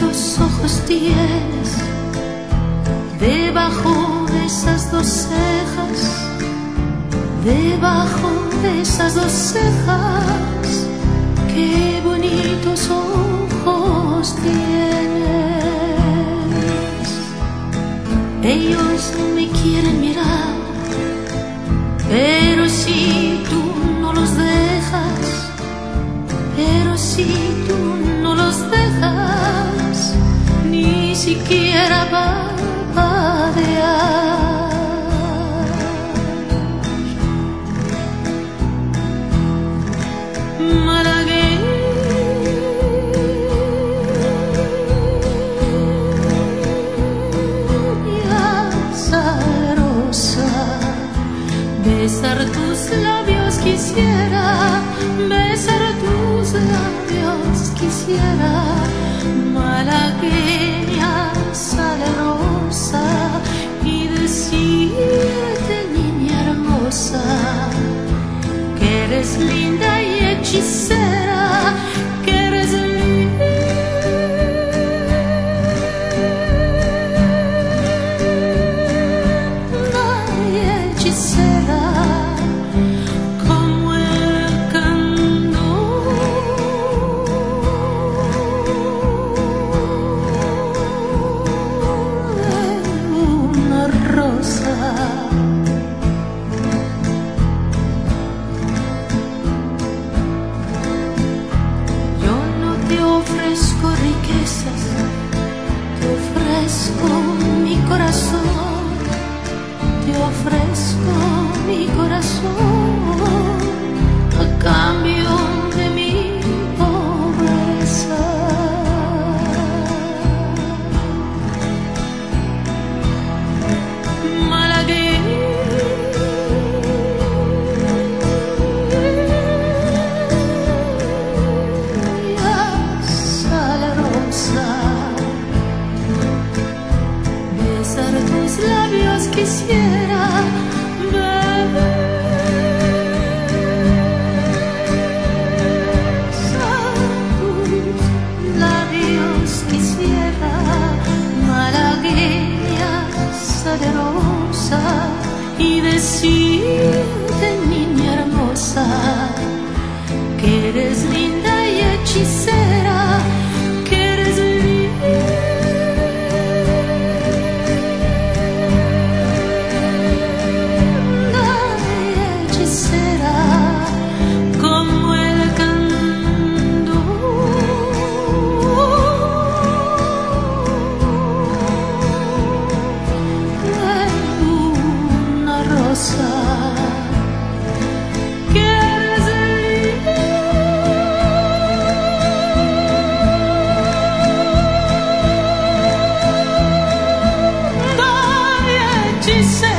bonitos ojos tienes debajo de esas dos cejas, debajo de esas dos cejas. Qué bonitos ojos tienes. Ellos me quieren mirar, pero si tú no los dejas, pero si tú no los dejas, ni siquiera parpadear. Besar tus labios quisiera, besar tus labios quisiera, malagueña salerosa, y decirte, niña hermosa, que eres linda y hechicera, que eres linda y hechicera. Yo no te ofrezco riquezas, te ofrezco mi corazón, te ofrezco mi corazón a cambio de mi pobreza. Besar tus labios quisiera, besar tus labios quisiera, malagueña salerosa, y decirte, niña hermosa, que eres linda y hechicera, que eres she said.